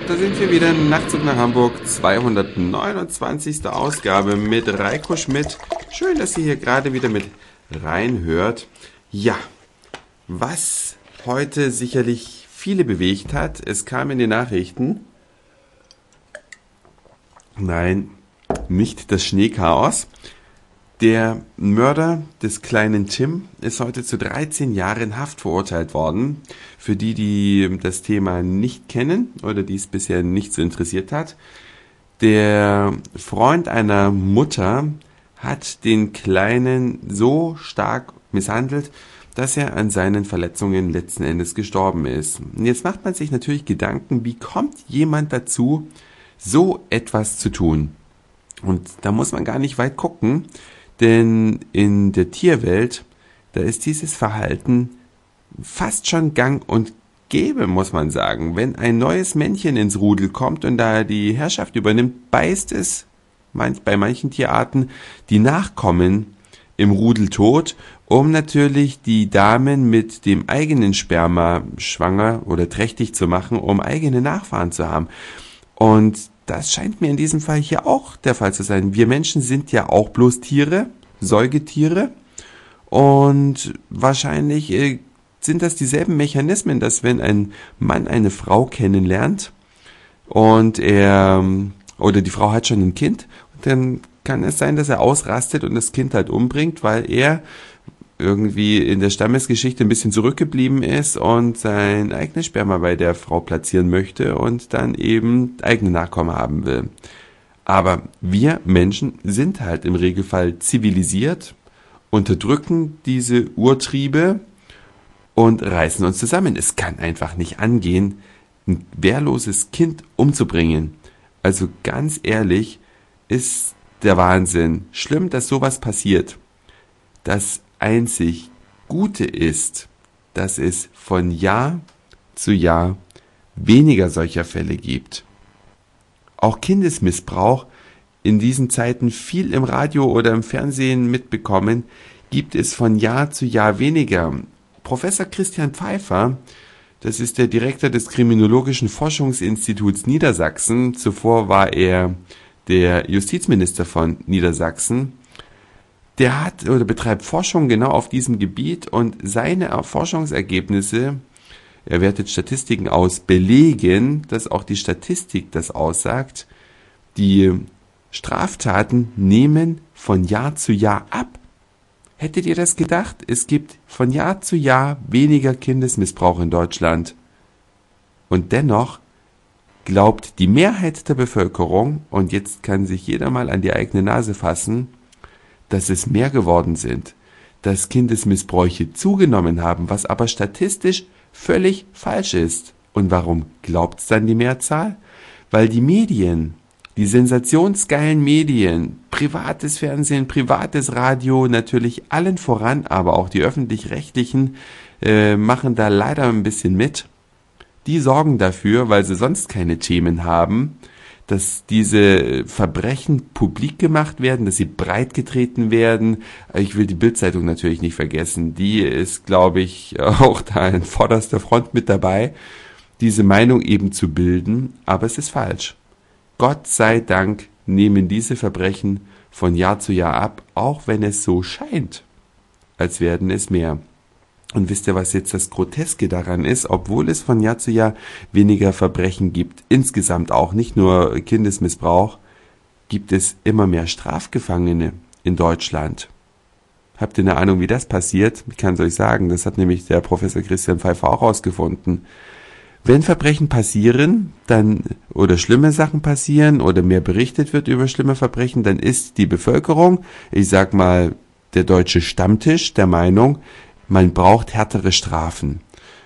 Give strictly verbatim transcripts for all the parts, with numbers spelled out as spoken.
Da sind wir wieder, Nachtzug nach Hamburg, zweihundertneunundzwanzigste Ausgabe mit Reiko Schmidt. Schön, dass ihr hier gerade wieder mit reinhört. Ja, was heute sicherlich viele bewegt hat, es kam in den Nachrichten, nein, nicht das Schneechaos. Der Mörder des kleinen Tim ist heute zu dreizehn Jahren Haft verurteilt worden. Für die, die das Thema nicht kennen oder die es bisher nicht so interessiert hat. Der Freund einer Mutter hat den Kleinen so stark misshandelt, dass er an seinen Verletzungen letzten Endes gestorben ist. Und jetzt macht man sich natürlich Gedanken, wie kommt jemand dazu, so etwas zu tun? Und da muss man gar nicht weit gucken. Denn in der Tierwelt, da ist dieses Verhalten fast schon gang und gäbe, muss man sagen. Wenn ein neues Männchen ins Rudel kommt und da die Herrschaft übernimmt, beißt es manch, bei manchen Tierarten die Nachkommen im Rudel tot, um natürlich die Damen mit dem eigenen Sperma schwanger oder trächtig zu machen, um eigene Nachfahren zu haben. Und das scheint mir in diesem Fall hier auch der Fall zu sein. Wir Menschen sind ja auch bloß Tiere, Säugetiere. Und wahrscheinlich äh, sind das dieselben Mechanismen, dass wenn ein Mann eine Frau kennenlernt und er, oder die Frau hat schon ein Kind, dann kann es sein, dass er ausrastet und das Kind halt umbringt, weil er irgendwie in der Stammesgeschichte ein bisschen zurückgeblieben ist und sein eigenes Sperma bei der Frau platzieren möchte und dann eben eigene Nachkommen haben will. Aber wir Menschen sind halt im Regelfall zivilisiert, unterdrücken diese Urtriebe und reißen uns zusammen. Es kann einfach nicht angehen, ein wehrloses Kind umzubringen. Also ganz ehrlich, ist der Wahnsinn. Schlimm, dass sowas passiert. Das einzig Gute ist, dass es von Jahr zu Jahr weniger solcher Fälle gibt. Auch Kindesmissbrauch, in diesen Zeiten viel im Radio oder im Fernsehen mitbekommen, gibt es von Jahr zu Jahr weniger. Professor Christian Pfeiffer, das ist der Direktor des Kriminologischen Forschungsinstituts Niedersachsen, zuvor war er der Justizminister von Niedersachsen, der hat oder betreibt Forschung genau auf diesem Gebiet und seine Forschungsergebnisse, er wertet Statistiken aus, belegen, dass auch die Statistik das aussagt, die Straftaten nehmen von Jahr zu Jahr ab. Hättet ihr das gedacht? Es gibt von Jahr zu Jahr weniger Kindesmissbrauch in Deutschland. Und dennoch glaubt die Mehrheit der Bevölkerung, und jetzt kann sich jeder mal an die eigene Nase fassen, dass es mehr geworden sind, dass Kindesmissbräuche zugenommen haben, was aber statistisch völlig falsch ist. Und warum glaubt's dann die Mehrzahl? Weil die Medien, die sensationsgeilen Medien, privates Fernsehen, privates Radio, natürlich allen voran, aber auch die öffentlich-rechtlichen äh, machen da leider ein bisschen mit. Die sorgen dafür, weil sie sonst keine Themen haben, dass diese Verbrechen publik gemacht werden, dass sie breitgetreten werden. Ich will die Bild-Zeitung natürlich nicht vergessen. Die ist, glaube ich, auch da in vorderster Front mit dabei, diese Meinung eben zu bilden. Aber es ist falsch. Gott sei Dank nehmen diese Verbrechen von Jahr zu Jahr ab, auch wenn es so scheint, als werden es mehr. Und wisst ihr, was jetzt das Groteske daran ist? Obwohl es von Jahr zu Jahr weniger Verbrechen gibt, insgesamt auch, nicht nur Kindesmissbrauch, gibt es immer mehr Strafgefangene in Deutschland. Habt ihr eine Ahnung, wie das passiert? Ich kann es euch sagen, das hat nämlich der Professor Christian Pfeiffer auch rausgefunden. Wenn Verbrechen passieren, dann oder schlimme Sachen passieren oder mehr berichtet wird über schlimme Verbrechen, dann ist die Bevölkerung, ich sag mal der deutsche Stammtisch, der Meinung, man braucht härtere Strafen.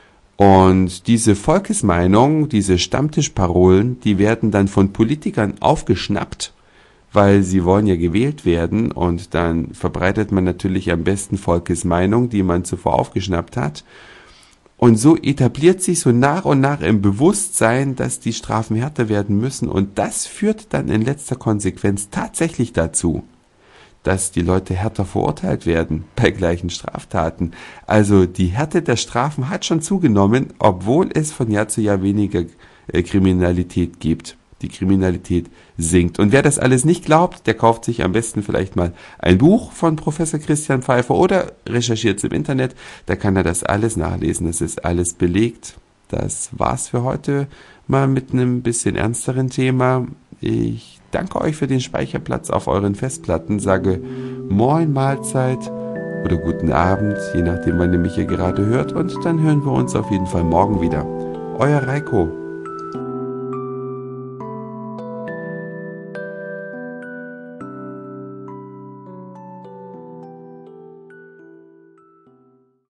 Und diese Volksmeinung, diese Stammtischparolen, die werden dann von Politikern aufgeschnappt, weil sie wollen ja gewählt werden und dann verbreitet man natürlich am besten Volksmeinung, die man zuvor aufgeschnappt hat. Und so etabliert sich so nach und nach im Bewusstsein, dass die Strafen härter werden müssen. Und das führt dann in letzter Konsequenz tatsächlich dazu, dass die Leute härter verurteilt werden bei gleichen Straftaten. Also die Härte der Strafen hat schon zugenommen, obwohl es von Jahr zu Jahr weniger äh, Kriminalität gibt. Die Kriminalität sinkt. Und wer das alles nicht glaubt, der kauft sich am besten vielleicht mal ein Buch von Professor Christian Pfeiffer oder recherchiert es im Internet. Da kann er das alles nachlesen. Das ist alles belegt. Das war's für heute mal mit einem bisschen ernsteren Thema. Ich danke euch für den Speicherplatz auf euren Festplatten, sage Moin Mahlzeit oder guten Abend, je nachdem, wann ihr mich hier gerade hört. Und dann hören wir uns auf jeden Fall morgen wieder. Euer Reiko.